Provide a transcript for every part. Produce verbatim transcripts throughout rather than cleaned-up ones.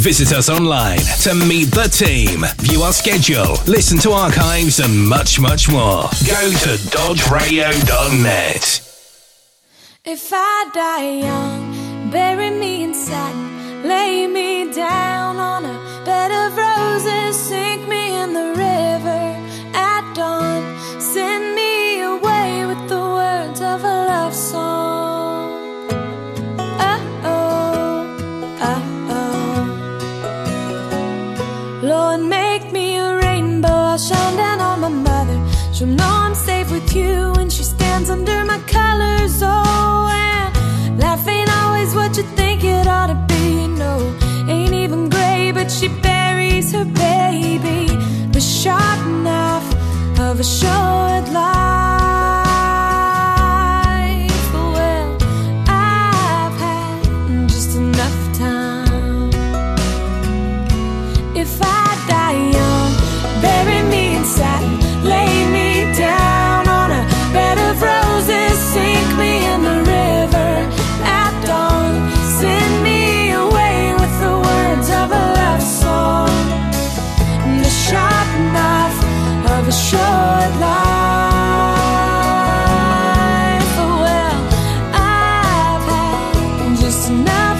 Visit us online to meet the team, view our schedule, listen to archives, and much, much more. Go to dodge radio dot net. If I die young, bury me in satin, lay me down on a bed of roses, sink me in the river at dawn, send me away with the words of a love song. Lord, make me a rainbow, I'll shine down on my mother. She'll know I'm safe with you when she stands under my colors. Oh, and life ain't always what you think it ought to be. No, ain't even gray, but she buries her baby. The sharp knife of a short life. Well, I've had just enough time. If I die young, bury me in satin, lay me down on a bed of roses, sink me in the river at dawn, send me away with the words of a love song, the sharp knife of a short life. Well, I've had just enough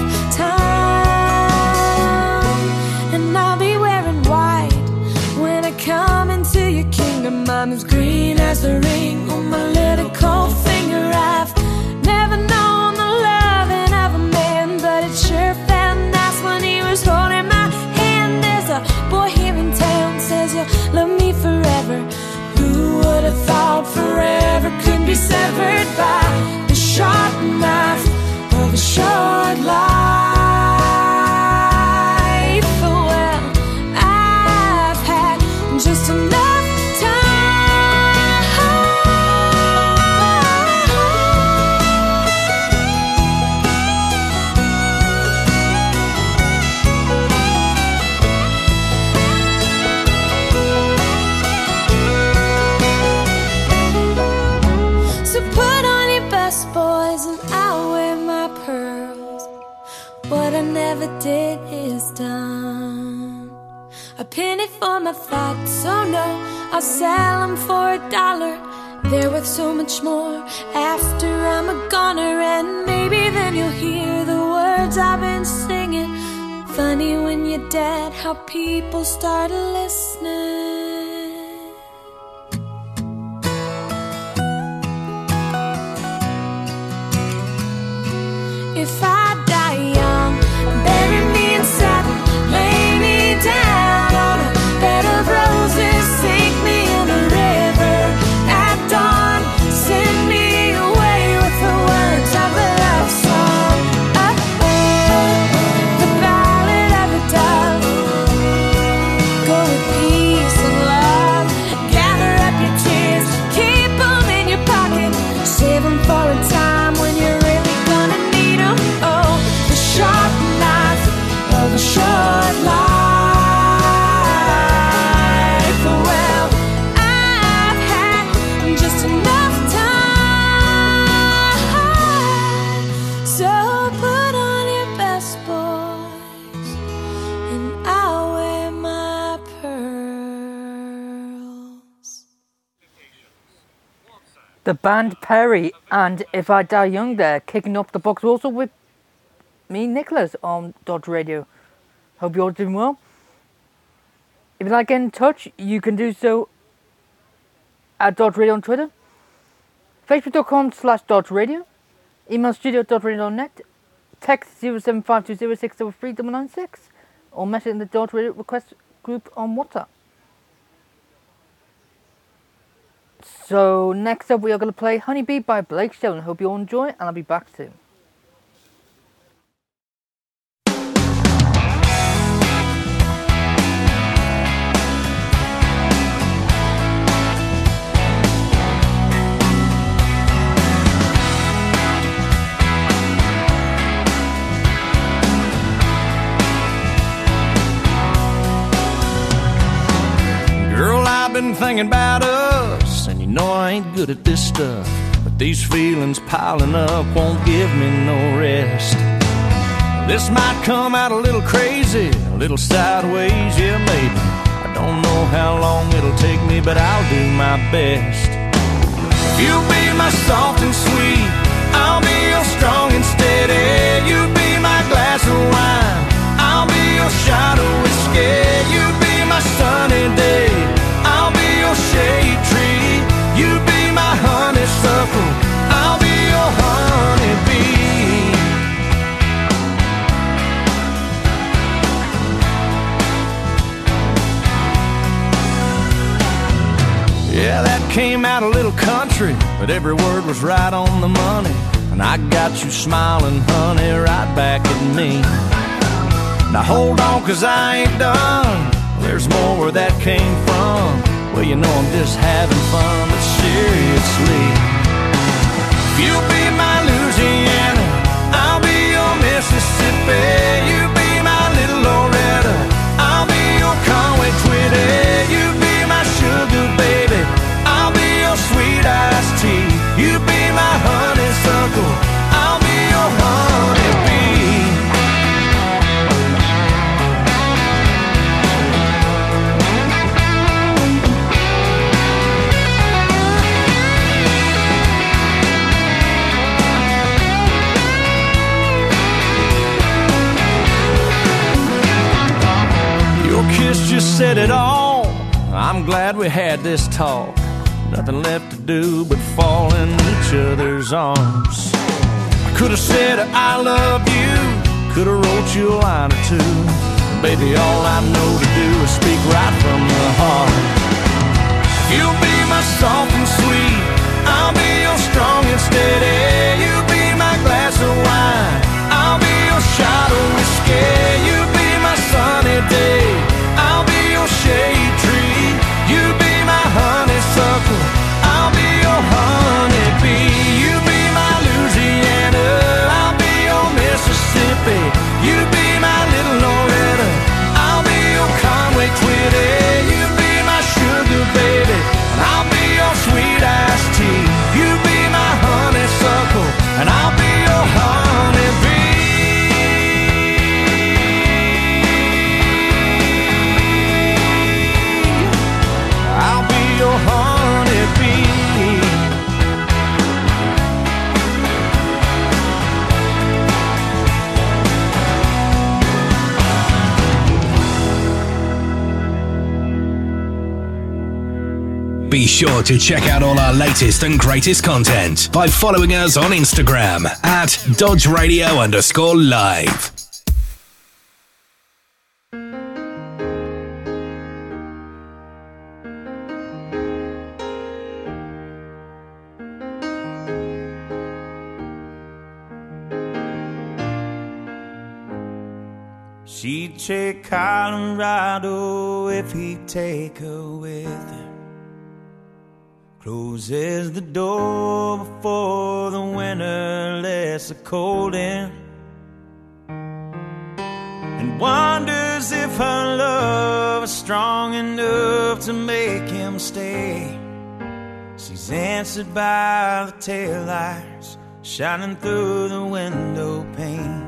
time, and I'll be wearing white when I come into your kingdom. I'm as green as the ring on my little cold finger. I've never known the loving of a man, but it sure felt nice when he was holding my hand. There's a boy here in town says you'll love me forever. Who would have thought forever could be severed by the sharp knife of a short life? Well, I've had just enough did is done. A penny for my thoughts, oh no, I'll sell them for a dollar. They're worth so much more after I'm a goner, and maybe then you'll hear the words I've been singing. Funny when you're dead how people start listening. If I die young, bury me in satin, lay me down on a bed of roses, sink me in the river at dawn, send me away with the words of a love song. Oh, oh, the ballad of a dove. Go with peace and love, gather up your tears, keep them in your pocket, save them for a time when you're really gonna need them. Oh, the sharp knife of a short life. Well, I've had just enough time, so put on your best, boys, and I'll wear my pearls. The band Perry and If I Die Young there, kicking up the box also with me, Nicholas, on Dodge Radio. Hope you're all doing well. If you'd like to get in touch, you can do so at Dodge Radio on Twitter, facebook.com slash Dodge Radio, email studio at dodge radio dot net, text zero seven five two zero six zero three nine nine six, or message in the Dodge Radio request group on WhatsApp. So next up we are going to play Honeybee by Blake Shelton. Hope you all enjoy, and I'll be back soon. Girl, I've been thinking about us, and you know I ain't good at this stuff, but these feelings piling up won't give me no rest. This might come out a little crazy, a little sideways, yeah, maybe. I don't know how long it'll take me, but I'll do my best. You'll be my soft and sweet, I'll be your strong and steady. You be my glass of wine, I'll be your shot of whiskey. You be my sunny day, I'll be your shade tree. You be my honeysuckle, I'll be your honeybee. Yeah, that came out a little country, but every word was right on the money. And I got you smiling, honey, right back at me. Now hold on, cause I ain't done. There's more where that came from. Well, you know I'm just having fun, but seriously. You'll be my Louisiana, I'll be your Mississippi. You be my little Loretta, I'll be your Conway Twitty. You be my sugar baby, I'll be your sweet iced tea. You be my honeysuckle, I'll be your honeybee. Your kiss just said it all. I'm glad we had this talk. Nothing left to do but fall in each other's arms. I could have said I love you, could have wrote you a line or two. Baby, all I know to do is speak right from the heart. You'll be my soft and sweet, I'll be your strong and steady. You be my glass of wine, I'll be your shot of whiskey. You be my sunny day, I'll be your shade tree. You be my honeysuckle, I'll be your honeybee. You be my Louisiana, I'll be your Mississippi. You be my little Loretta, I'll be your Conway Twitty. You be my sugar baby, and I'll be your sweet iced tea. You be my honeysuckle, and I'll be your honeybee. I'll be your honeybee. Be sure to check out all our latest and greatest content by following us on Instagram at Dodge Radio underscore live. She'd take Colorado if he'd take her with him. Closes the door before the winter lets the cold in, and wonders if her love is strong enough to make him stay. She's answered by the taillights shining through the window pane.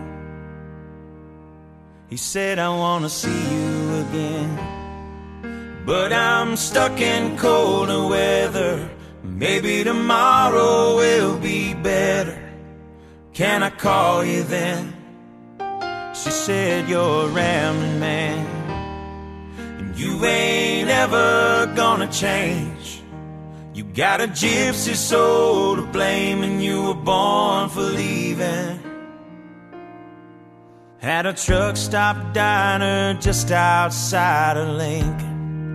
He said, I wanna see you again, but I'm stuck in colder weather. Maybe tomorrow will be better. Can I call you then? She said, you're a rambling man, and you ain't ever gonna change. You got a gypsy soul to blame, and you were born for leaving. At a truck stop diner just outside of Lincoln.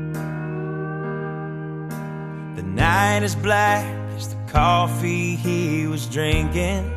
The night is black as the coffee he was drinking,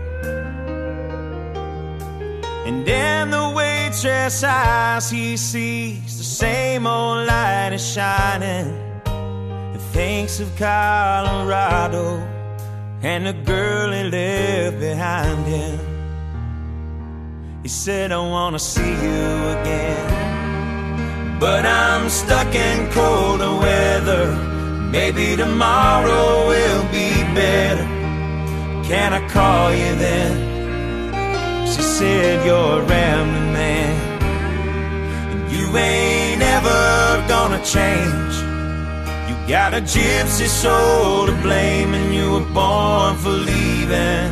and in the waitress' eyes he sees the same old light is shining, and thinks of Colorado and the girl he left behind him. He said, I wanna see you again, but I'm stuck in colder weather. Maybe tomorrow will be better. Can I call you then? She said, you're a rambling man, and you ain't ever gonna change. You got a gypsy soul to blame, and you were born for leaving.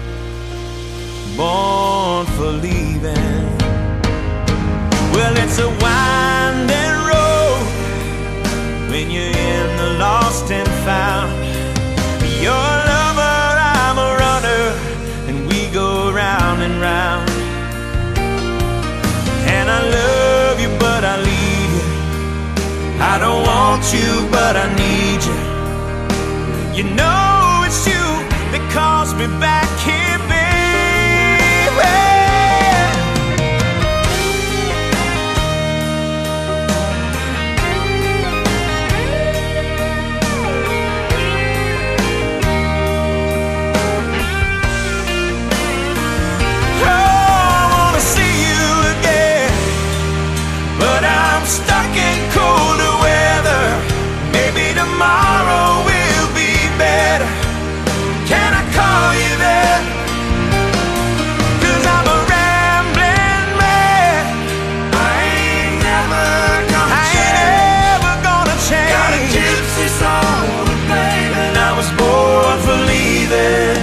Born for leaving. Well, it's a winding road when you're in the lost and found. You're a lover, I'm a runner, and we go round and round. And I love you, but I leave you. I don't want you, but I need you. You know it's you that calls me back here, baby. But I'm stuck in colder weather. Maybe tomorrow will be better. Can I call you there? 'Cause I'm a rambling man. I ain't never gonna I change. Ain't never gonna change. Got a gypsy soul, baby, and I was born for leaving.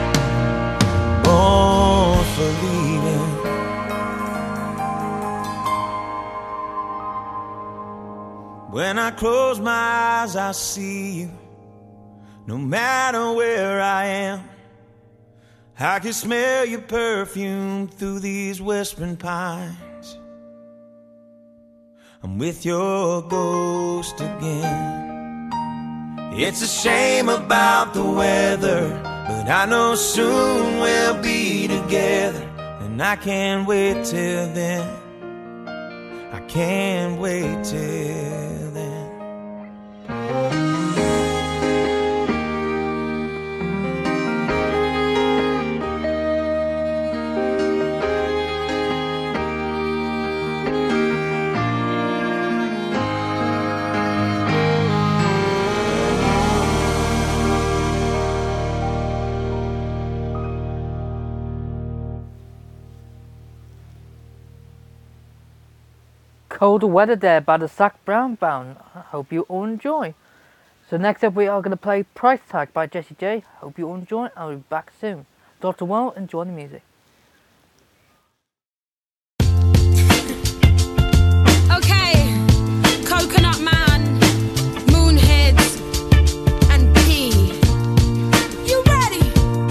Born for leaving. When I close my eyes, I see you. No matter where I am, I can smell your perfume through these whispering pines. I'm with your ghost again. It's a shame about the weather, but I know soon we'll be together. And I can't wait till then. I can't wait till then. Cold Weather there by the Zac Brown Band. I hope you all enjoy. So next up we are going to play Price Tag by Jessie J. Hope you all enjoy. I'll be back soon. Doctor Well, enjoy the music. Okay, Coconut Man, Moonheads, and P. You ready?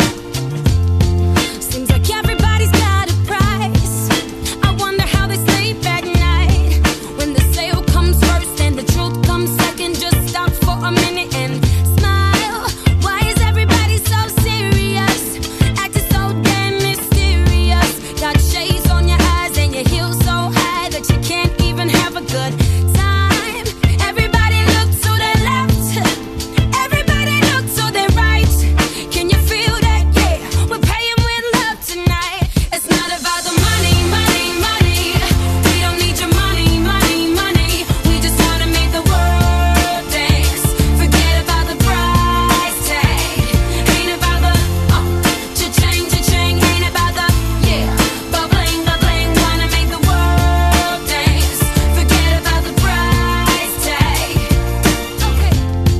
Seems like everybody's got a price. I wonder how they sleep at night. When the sale comes first and the truth comes second, just stop for a minute and smile. Why is everybody so serious? Acting so damn mysterious. Got shades on your eyes and your heels so high that you can't even have a good time. Everybody look to their left. Everybody look to their right. Can you feel that? Yeah, we're paying with love tonight. It's not about the money, money, money. We don't need your money, money, money. We just wanna make the world dance. Forget about the price tag. Ain't about the oh, cha-ching, cha-ching. Ain't about the yeah, bubbling, bubbling. Wanna make the world dance. Forget about the price tag. Okay,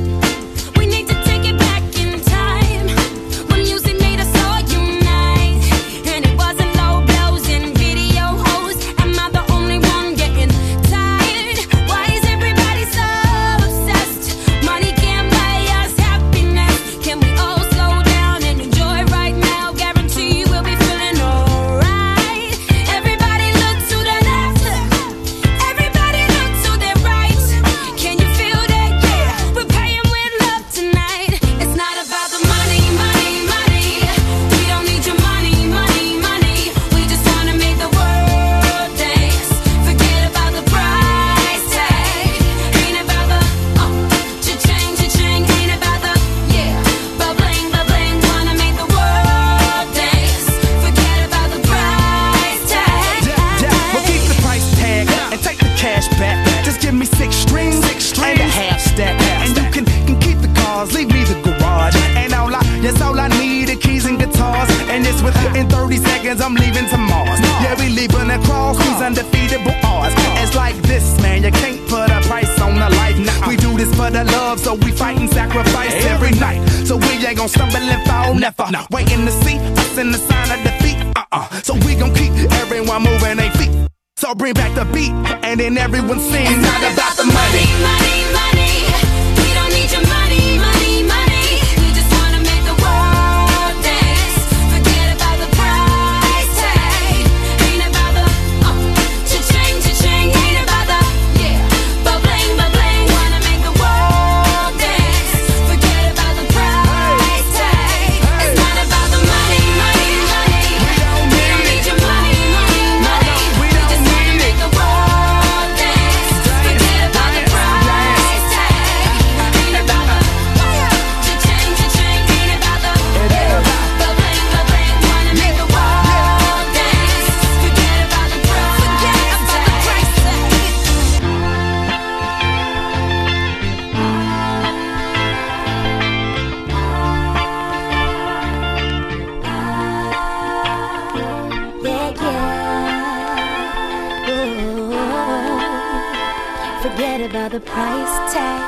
we need to take it back in time when music made us all unite, and it wasn't low blows and video hoes. Am I the only one getting tired? Why is everybody so obsessed? Money can't buy us happiness. Can we all slow down and enjoy right now? Guarantee we'll be feeling alright. Everybody look to the left. Everybody look to their right. Can you feel that? Yeah, we're paying with love tonight. It's not about the money, money, money. We don't need your money, money, money. We just wanna make the world dance. Forget about the price tag. Ain't about the oh, cha-ching, cha-ching. Ain't about the yeah, bubbling, bubbling. Wanna make the world dance. Forget about the price tag. Well, keep the price tag and take the cash back. Just give me six strings, six strings and a half stack. And you can, can keep the cars, leave me the garage. And all I, yes, all I need are keys and guitars. And it's within thirty seconds I'm leaving to Mars. Yeah, we leaving across these undefeatable odds. It's like this, man, you can't put a price on a life. Nah, we do this for the love, so we fight and sacrifice every night. So we ain't gon' stumble and fall, never. Waiting to see us in the sign of defeat. Uh-uh. So we gon' keep everyone moving their feet. So bring back the beat, and then everyone sings. It's not about the money, money, money. We don't need your money, money, money. We just wanna make the world dance. Forget about the price tag. Ain't about the uh, cha-ching, cha-ching. Ain't about the yeah, ba-bling, ba-bling. Wanna make the world dance. Forget about the price tag. It's not about the money, money, money. We don't need your money, money, money. We just wanna make the world dance. Forget about the price tag. Ain't about the cha-ching, cha-ching. Ain't about the ba-bling, ba-bling. Wanna make the world dance. Forget about the price tag. Yeah, yeah. Ooh. Forget about the price tag.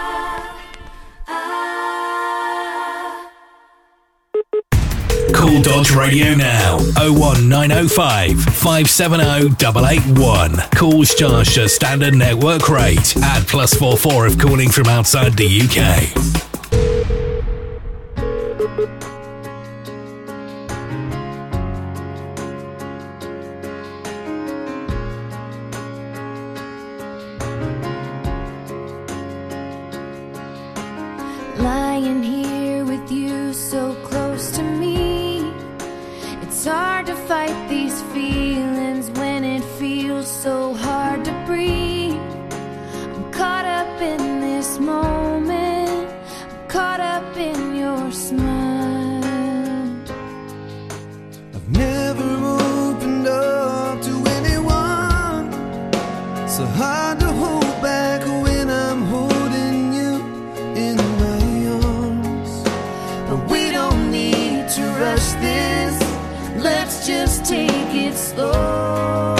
Call Dodge Radio now. oh one nine oh five, five seven oh, eight eight one. Calls charged at standard network rate. Add plus four four if calling from outside the U K. Lying here with you so close to me. It's hard to fight these feelings when it feels so hard to breathe. I'm caught up in this moment. I'm caught up in your smile. I've never opened up to anyone. So hard to hold back when I'm holding you in my arms. But we don't need to rush this. Let's just take it slow.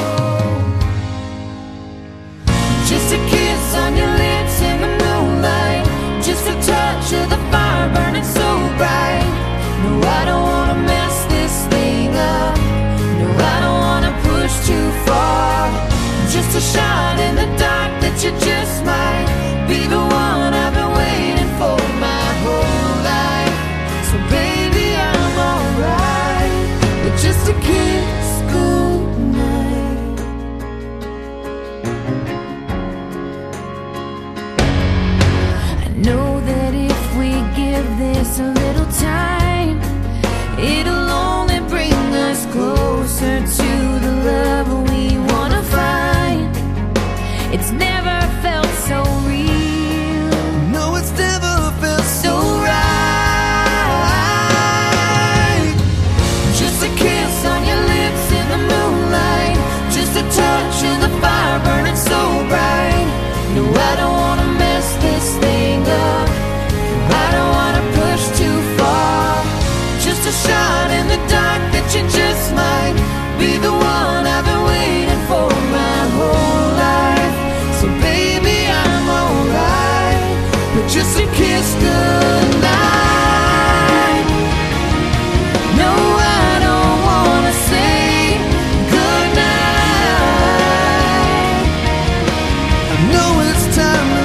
Just a kiss on your lips in the moonlight. Just a touch of the fire burning so bright. No, I don't wanna mess this thing up. No, I don't wanna push too far. Just a shot in the dark that you just might be the one I've been waiting for my whole life. So baby, I'm alright with just a kiss goodnight. I know that if we give this a little time, it'll only bring us closer to the love we wanna find. It's never felt so real. No, it's never felt So right. Just a kiss on your lips in the moonlight. Just a touch of the fire burning so bright. No, I don't wanna mess this thing up. I don't wanna push too far. Just a shot in the dark that you just might be the one I've been waiting for my whole life. So baby, I'm alright with just a kiss goodnight. No, I don't wanna say goodnight. I know it's time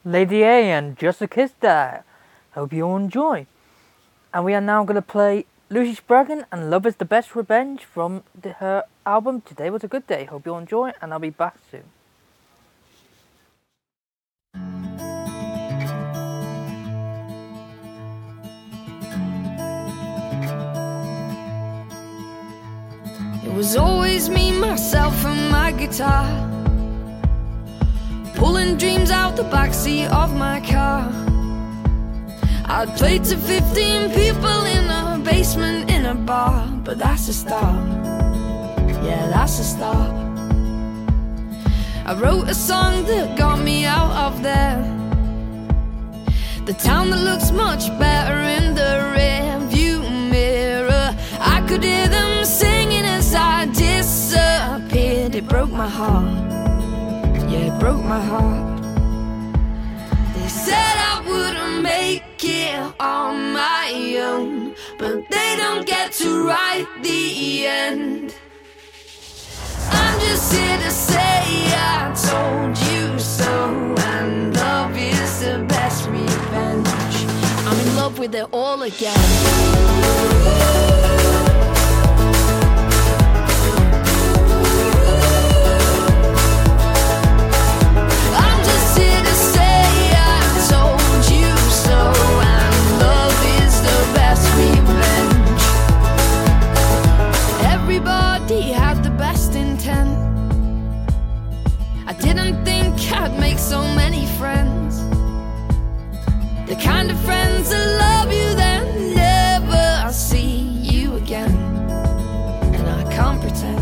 Lady A and Just a Kiss there. Hope you all enjoy. And we are now going to play Lucy Spraggan and Love is the Best Revenge from the, her album Today Was a Good Day. Hope you all enjoy, and I'll be back soon. It was always me, myself and my guitar, pulling dreams out the backseat of my car. I'd played to fifteen people in a basement in a bar, but that's a start, yeah, that's a start. I wrote a song that got me out of there, the town that looks much better in the rearview mirror. I could hear them singing as I disappeared. It broke my heart, yeah, it broke my heart. They said I wouldn't make it on my own, but they don't get to write the end. I'm just here to say I told you so, and love is the best revenge. I'm in love with it all again. Everybody had the best intent. I didn't think I'd make so many friends, the kind of friends that love you then never see you again. And I can't pretend.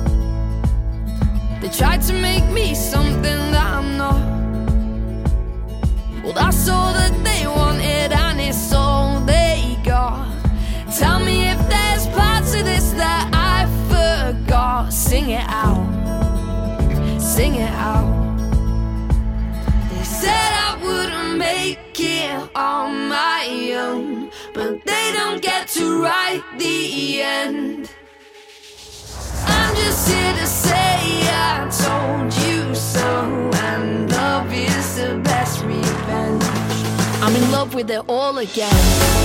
They tried to make me something that I'm not. Well, that's all that they wanted, and it's all they got. Tell me if there's parts of this that I forgot. Sing it out, sing it out. They said I wouldn't make it on my own, but they don't get to write the end. I'm just here to say I told you so, and love is the best revenge. I'm in love with it all again.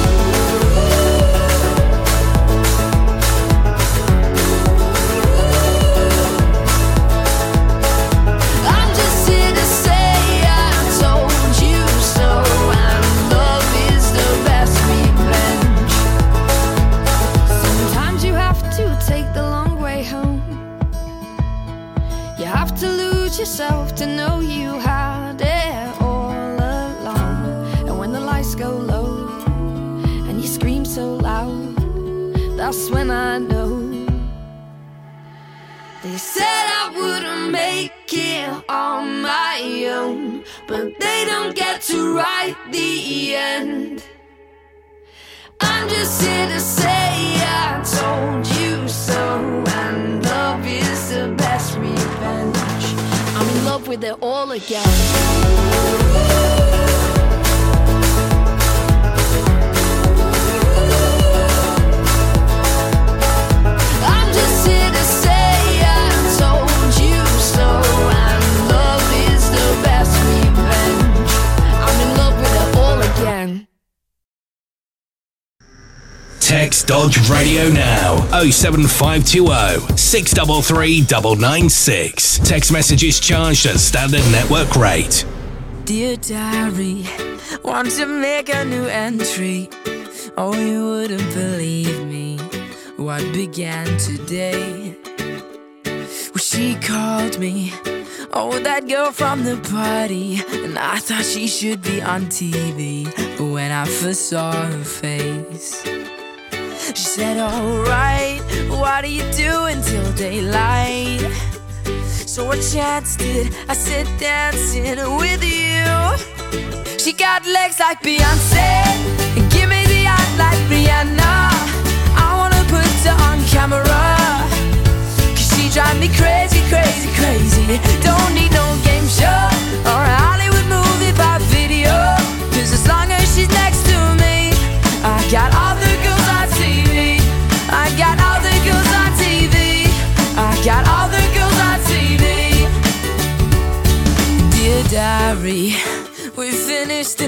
Yourself to know you had it all along. And when the lights go low and you scream so loud, that's when I know. They said I wouldn't make it on my own, but they don't get to write the end. I'm just here to say I told you so, and love is the best revenge. I'm in love with it all again. I'm just here to say I told you so, and love is the best revenge. I'm in love with it all again. Text Dodge Radio now oh seven five two oh, six three three, nine nine six. Text messages charged at standard network rate. Dear diary, want to make a new entry. Oh, you wouldn't believe me what began today. Well, she called me, oh, that girl from the party, and I thought she should be on T V. But when I first saw her face, she said, alright, what do you do until daylight? So what chance did I sit dancing with you? She got legs like Beyonce, and give me the eye like Rihanna. I wanna put her on camera, cause she drive me crazy, crazy, crazy. Don't need no game show or a Hollywood movie by video, cause as long as she's next to me, I got all the girls on T V. I got all the girls on T V. I got all the girls on T V. Dear diary, we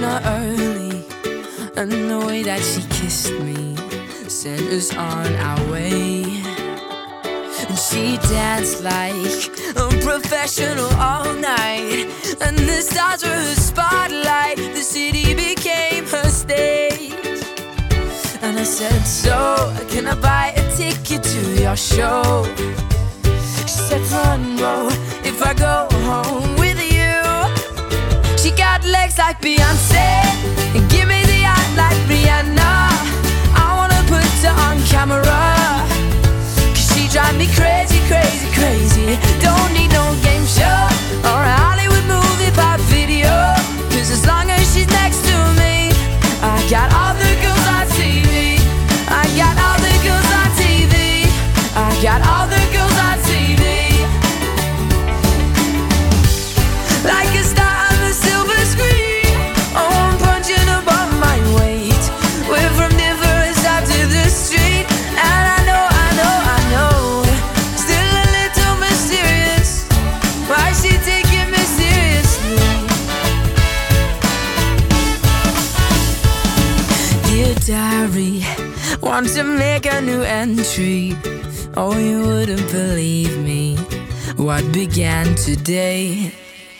her early, and the way that she kissed me sent us on our way. And she danced like a professional all night, and the stars were her spotlight. The city became her stage. And I said, so can I buy a ticket to your show? She said, front row if I go home with you. She got legs like Beyonce and give me the eye like Rihanna. I wanna put her on camera, cause she drive me crazy, crazy, crazy. Don't need no game show or a Hollywood movie pop video, cause as long as she's next to me, I got all the girls on T V. I got all the girls on T V. I got all the girls on T V. Like a star on the silver screen. Oh, I'm punching above my weight. We're from different sides of the street. And I know, I know, I know, still a little mysterious. Why she taking me seriously? Dear diary, want to make a new entry. Oh, you wouldn't believe me what began today.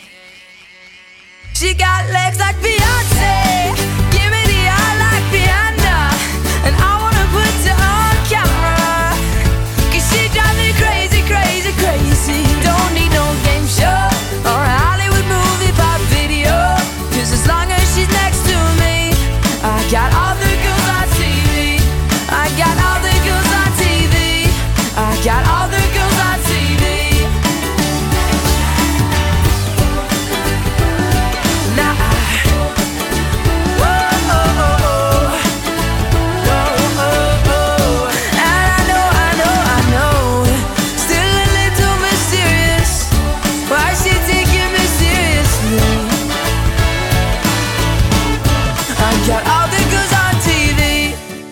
She got legs like Beyonce, give me the eye like Rihanna, and I wanna put her on camera, cause she drive me crazy, crazy, crazy. Don't need no game show or a Hollywood movie pop video, cause as long as she's next to me, I got all the girls on T V. I got all the girls on T V. I got all the girls on T V. Now I, whoa, oh, oh, oh, oh, oh. And I know, I know, I know, still a little mysterious. Why she taking me seriously? I got all the girls on T V.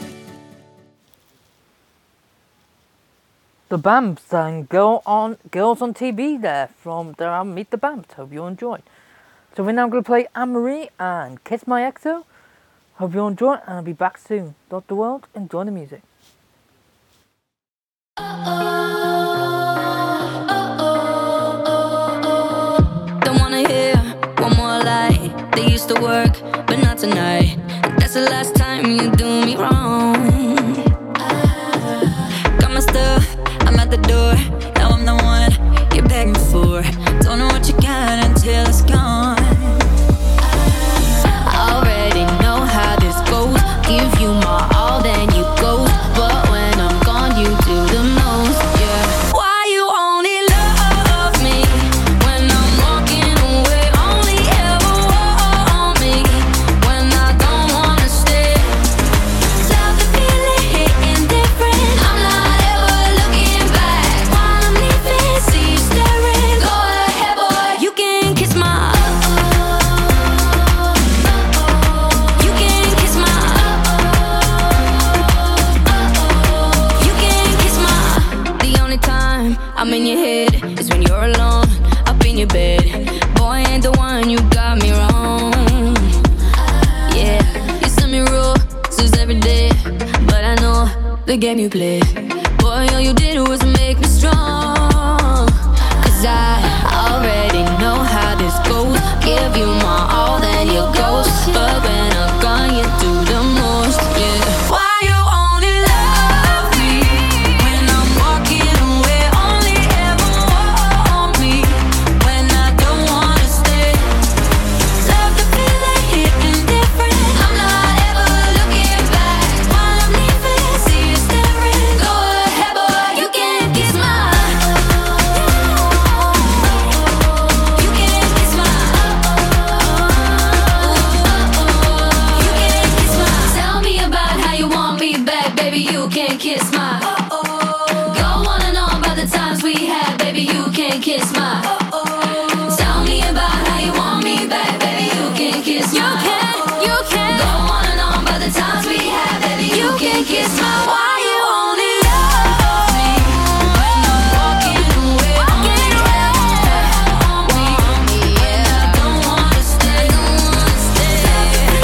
The Bamps sang Girl on, Girls on T V there from their album Meet the Bamps. Hope you enjoyed. So we're now going to play Anne-Marie and Kiss My X O. Hope you enjoy, and I'll be back soon. Dot the world, enjoy the music. Don't wanna hear one more lie. They used to work, but not tonight. That's the last time you do me wrong. Got my stuff, I'm at the door. Now I'm the one you're begging for. Don't know what you got until it's gone. I already know how this goes. Give you my all, then you go. But when I'm gone, you do the most, yeah. Why you only love me when I'm walking away? Only ever want me when I don't wanna stay. Love the feeling, hitting different. I'm not ever looking back. While I'm leaving, see you staring. Go ahead, boy, you can kiss my you can kiss my you can kiss my. The only time I'm in your head is when you're alone, up in your bed. Boy, ain't the one, you got me wrong. Yeah, you send me rules every day, but I know the game you play. Boy, all you did was make me strong. Cause I already know how this goes. Give you my all, then you go. But when I'm gone, you do the most, yeah. Why you only love me when I'm walking away? Only ever want me when I don't wanna stay. Love the feeling, hitting different. I'm not ever looking back. While I'm leaving, see you staring. Go ahead, boy, you can kiss my you can kiss my you can kiss my. Tell me about how you want me back, baby, you can kiss my go on and on about the times we had, baby, you can kiss my tell me about how you want me back, baby, you can kiss my you can, you can go on and on about the times we had, baby, you can kiss my. Why you only love me when I'm walking away? Only ever want me when I don't wanna stay.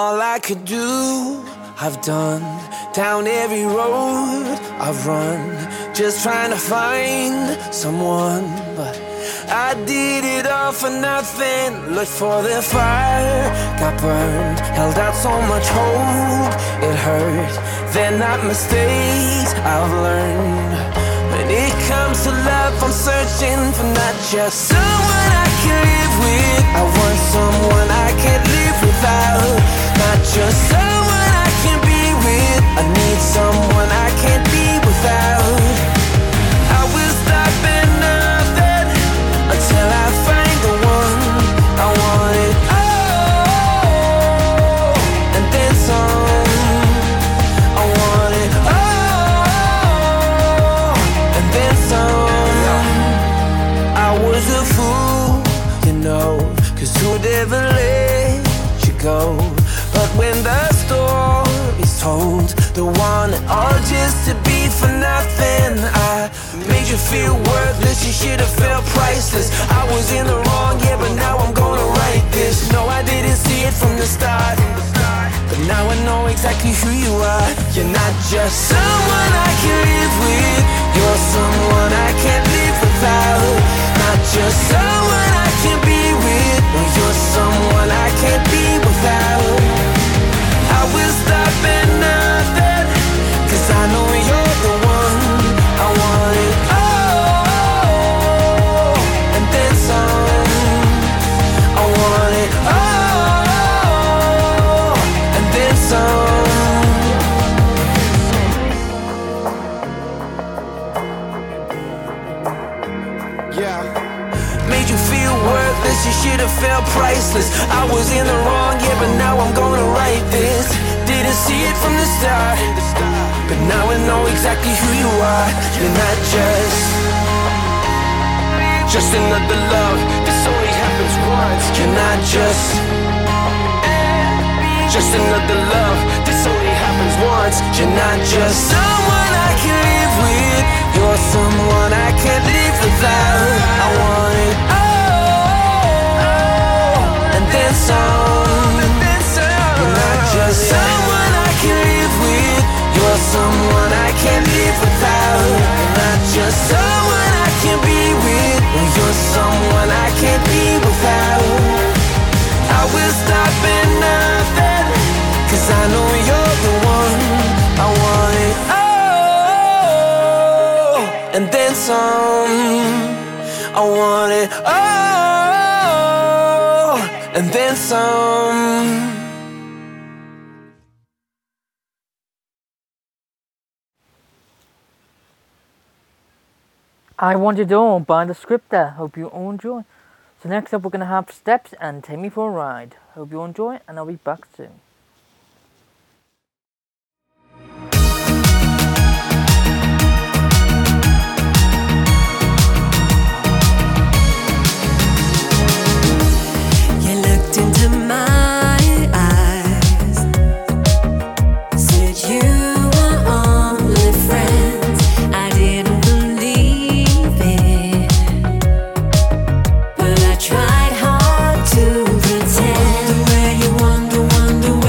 all I could do, I've done. Down every road I've run, just trying to find someone. But I did it all for nothing. Looked for the fire, got burned. Held out so much hope, it hurt. They're not mistakes I've learned. When it comes to love, I'm searching for not just someone I can live with. I want someone I can't live without. Not just someone I can be with. I need someone I can't be without. I will stop at nothing until I find the one I want it all, and then some. I want it all, and then some. I was a fool, you know, 'cause who'd ever let you go? But when the story's told, the one and all just to be for nothing. I made you feel worthless, you should have felt priceless. I was in the wrong, yeah, but now I'm gonna write this. No, I didn't see it from the start, but now I know exactly who you are. You're not just someone I can live with. You're someone I can't live without. Not just someone I can be with. No, you're someone I can't be without. I will stop at nothing, 'cause I know you're the one. I want it all, and then some. I want it all, and then some. Yeah. Made you feel worthless, you should have felt priceless. I was in the wrong, yeah, but now I'm gonna write this. Didn't see it from the start, but now I know exactly who you are. You're not just Just another love, this only happens once. You're not just Just another love, this only happens once. You're not just someone I can live with. You're someone I can't live without. I want it all, and then some. You're not just someone I can live with. You're someone I can't live without. You're not just someone I can be with. You're someone I can't be without. I will stop at nothing, 'cause I know you're the one. I want it all, and then some. I want it all, and then some. I Want It All by The Scripter. Hope you all enjoy. So next up we're going to have Steps and Take Me For a Ride. Hope you all enjoy, and I'll be back soon. You looked into my eyes, said you were only friends. I didn't believe it, but I tried hard to pretend. Wonder where you wonder, wonder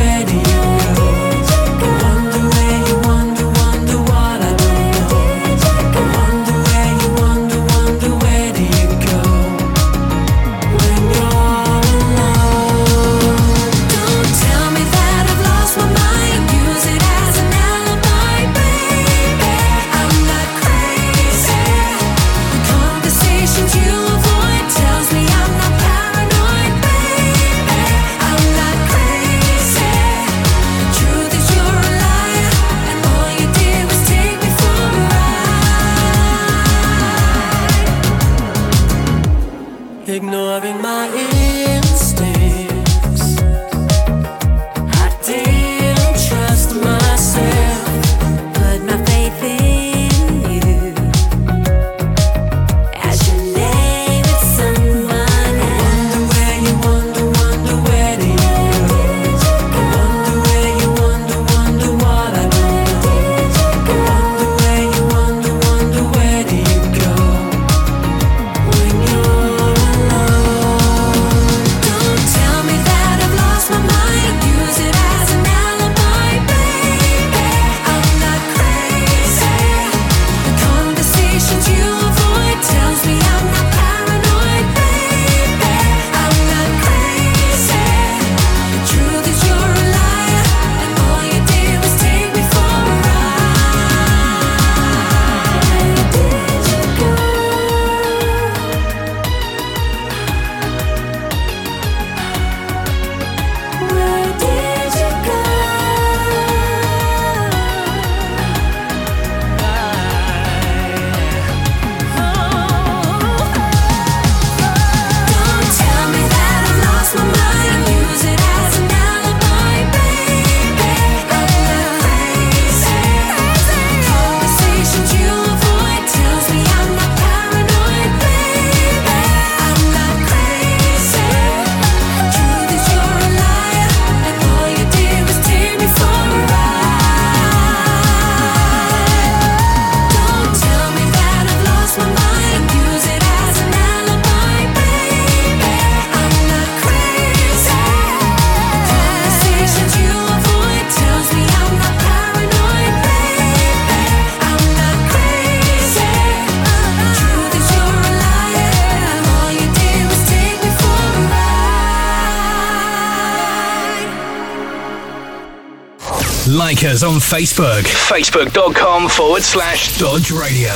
Like us on Facebook. Facebook.com forward slash Dodge Radio.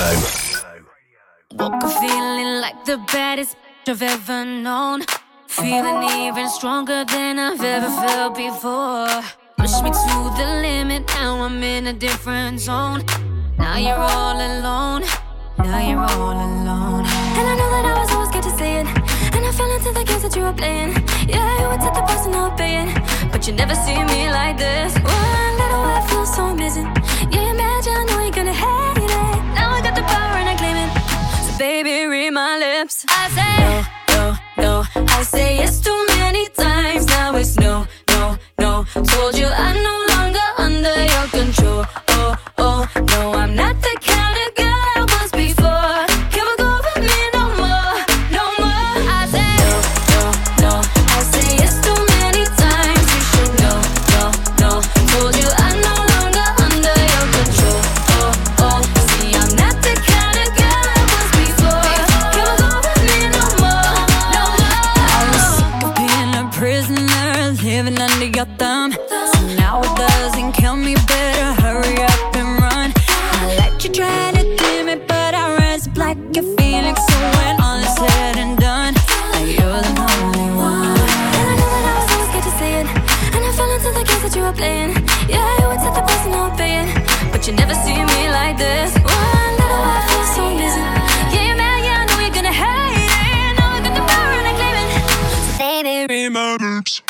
Woke up feeling like the baddest bitch I've ever known. Feeling even stronger than I've ever felt before. Push me to the limit, now I'm in a different zone. Now you're all alone, now you're all alone. And I know that I was always scared to say it, and I fell into the games that you were playing. Yeah, you would take the price and not pay it, But you never see me like this. one little while feels so amazing. Yeah, imagine, I know you're gonna hate it. Now I got the power and I claim it. So baby, read my lips. I say no, no, no. I say yes too many times. Now it's no, no, no. Told you I'm no longer under your control. Oh, oh, no, I'm not the kind of girl I was before. Can't go with me no more, no more. I say no, no, no. I say yes too many times. You should know, no, no. Told you I'm no longer under your control. Oh, oh. See, I'm not the kind of girl I was before. Can't go with me no more, no more. I was sick of being a prisoner, living under your thumb. So now it doesn't kill me, better hurry up and run. I let you try to dim it, but I rise up like a phoenix. So when all is said and done, like you're the only one. And I know that I was always scared to say it, and I fell into the games that you were playing. Yeah, you would take the price and not pay it, But you never see me like this. one little while feels so amazing. Yeah, you're mad, yeah, I know you're gonna hate it. Now I got the power and I claim it. So baby, I say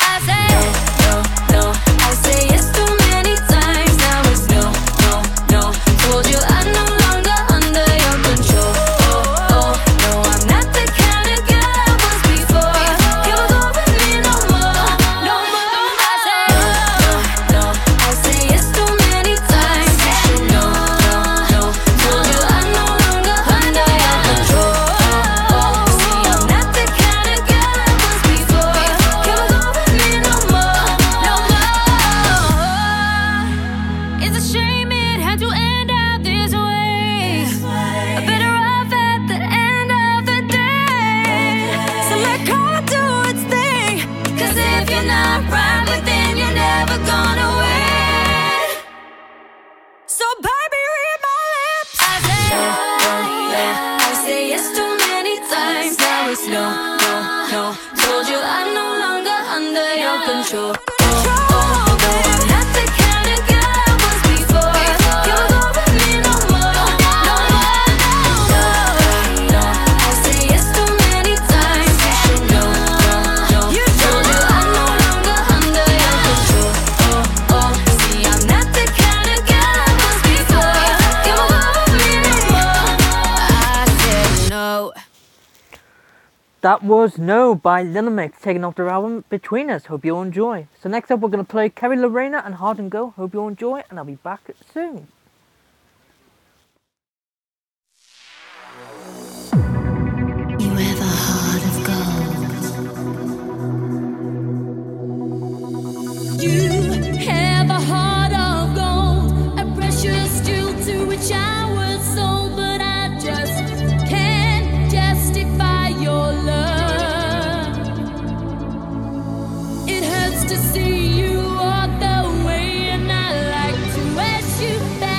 no, no. I say yes too many times. Now it's no, no, no. Told you I'm no longer under your control. Oh, oh, no, I'm not the kind of girl I was before. Can't go with me no more, no more. I say no, no. I say yes too many times. You should know, no, no. Told you I'm no longer under your control. Oh, oh. See, I'm not the kind of girl I was before. Can't go with me no more, no more. It's a shame it had to end out this way. I'm better off at the end of the day. so let God do its thing. Cause if you're not right within, you're never gonna win. So baby, read my lips. I say no, no, no. I say yes too many times. Now it's no, no, no. Told you I'm no longer under your control. Oh, oh, no, I'm not the kind of girl I was before. Can't go with me no more, no more, no, no. I say yes too many times. You should know, no, no. Told you I'm no longer under your control. Oh, oh. See, I'm not the kind of girl I was before. Can't go with me no more. I said no. That was No by Little Mix, taken off their album Between Us. Hope you'll enjoy. So next up we're going to play Kerry Lorena and Hard and Go. Hope you'll enjoy, and I'll be back soon. You have a heart of gold. You have a heart of gold, a precious jewel to which I was sold, but I just can't justify your love. It hurts to see you walk away, and I like to ask you back.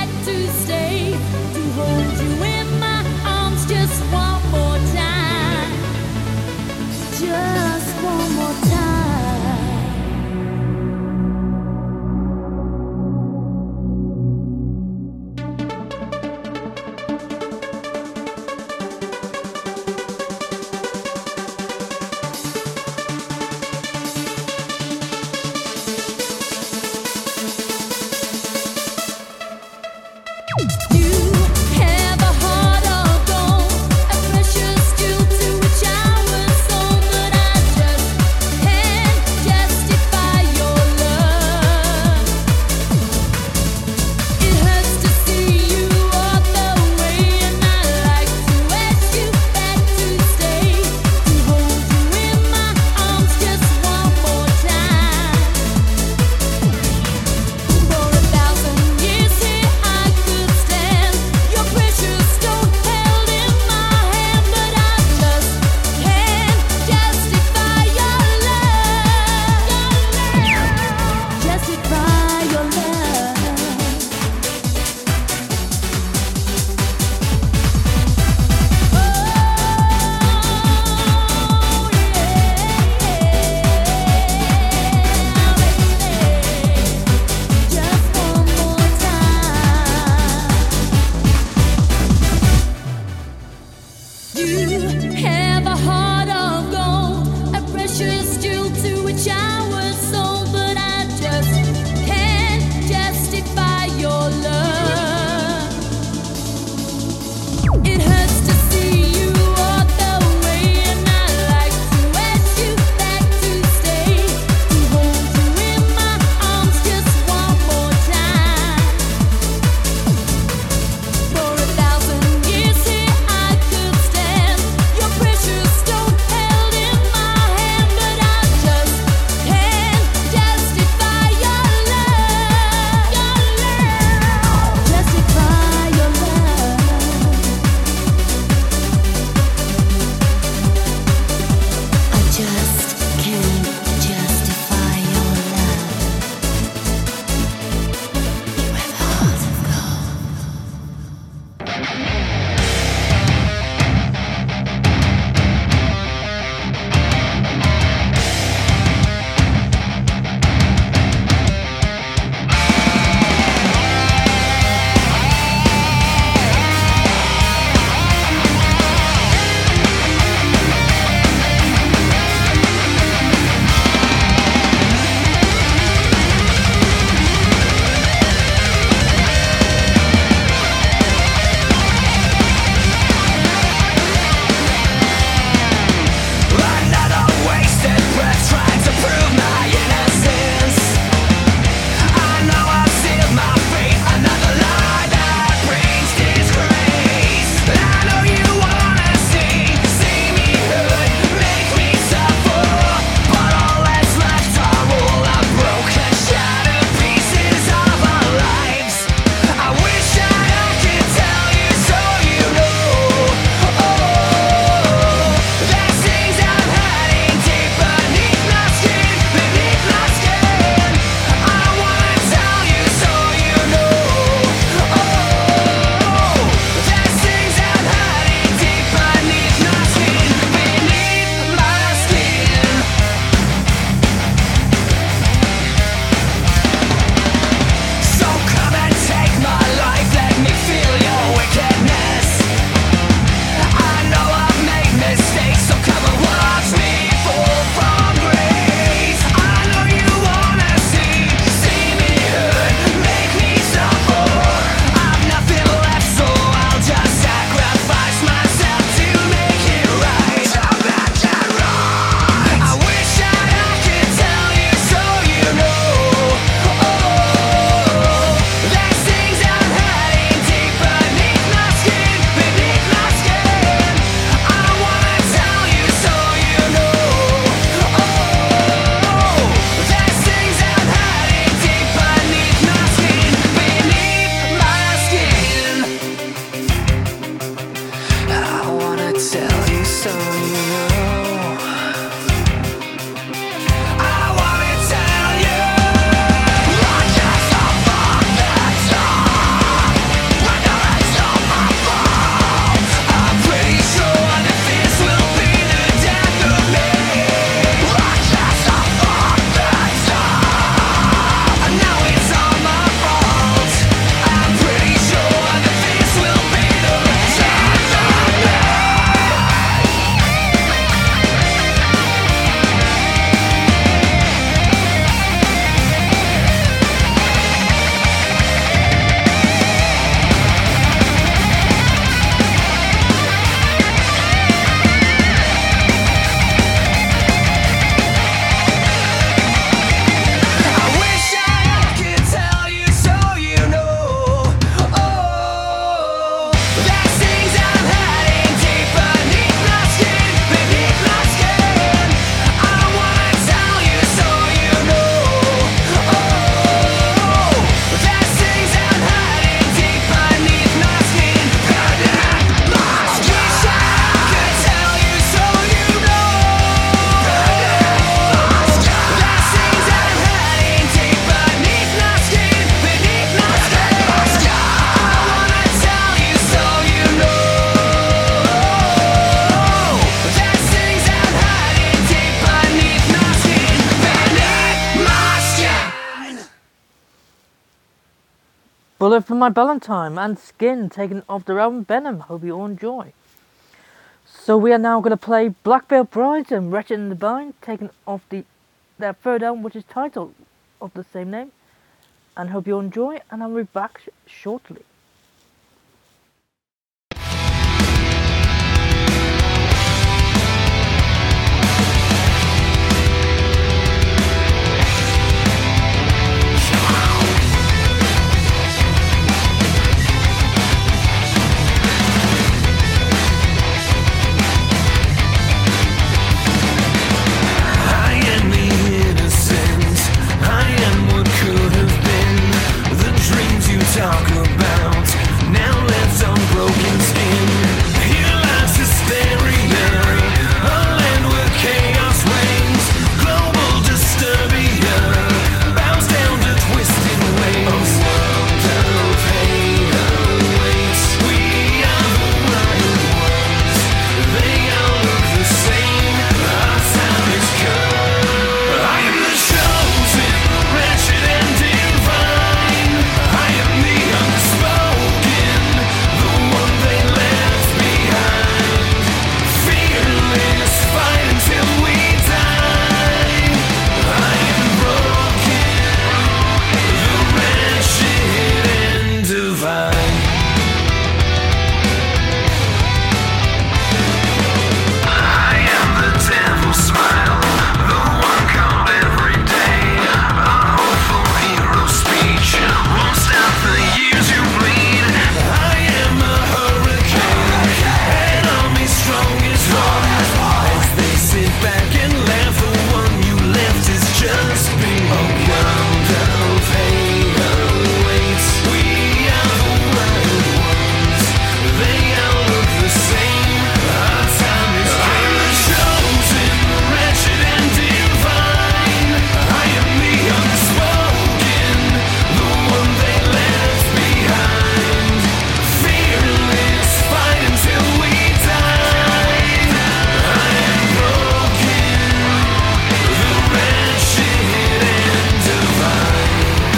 Bullet for My Valentine and Skin taken off their album Venom. Hope you all enjoy. So we are now going to play Black Veil Brides and Wretched and Divine taken off the their third album, which is titled of the same name. And hope you all enjoy, and I'll be back sh- shortly. Talk about now let's unbroken skin. Here lies hysteria, a land where chaos reigns. Global disturbia bows down to twisted ways. A world of pain awaits. We are the wild ones. They all look the same. Our time is come. I am the chosen, wretched and divine. I am the unspoken, the one they left behind. Fearless, fight until we die. I am broken, the wretched and divine. I am the devil's smile, the one called every day. A hopeful hero speech won't stop the years you bleed. I am a hurricane, an army strong as one. As they sit back and laugh, the one you left is just me. A world of hate awaits. We are the wild ones. They all look the same. Our time is come. I am the chosen, wretched and divine. I am the unspoken, the one they left behind. Fearless, fight until we die. I am broken, the wretched and divine.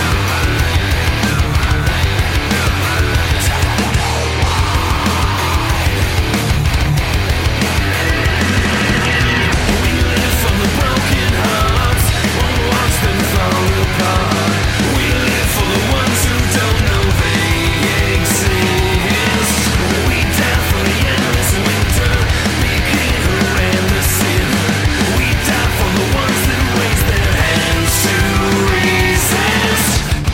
We live from the broken hearts, won't watch them fall apart. We live for the ones who don't know they exist. We die for the endless winter, making and the sin. We die for the ones that raise their hands to resist.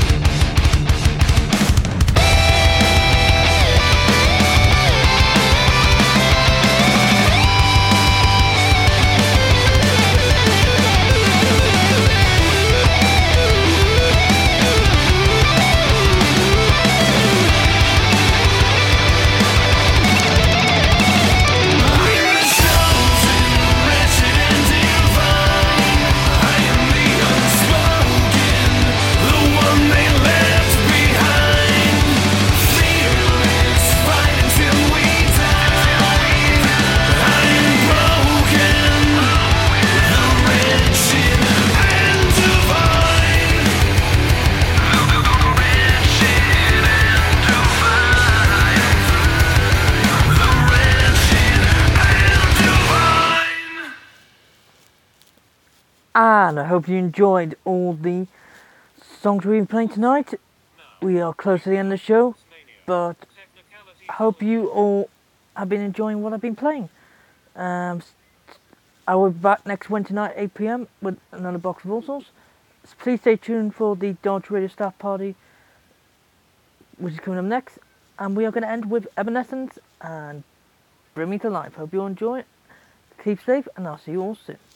I am the chosen, wretched and divine. I am the unspoken, the one they left behind. Fearless, fight until we die. I am broken, the wretched and divine. The wretched and divine. The wretched and divine. And I hope you enjoyed all the songs we've been playing tonight. We are close to the end of the show, but I hope you all have been enjoying what I've been playing. Um, s- I will be back next Wednesday night, eight p.m. with another box of all sorts. So please stay tuned for the Dodge Radio Staff Party, which is coming up next. And we are going to end with Evanescence and Bring Me to Life. Hope you all enjoy it. Keep safe, and I'll see you all soon.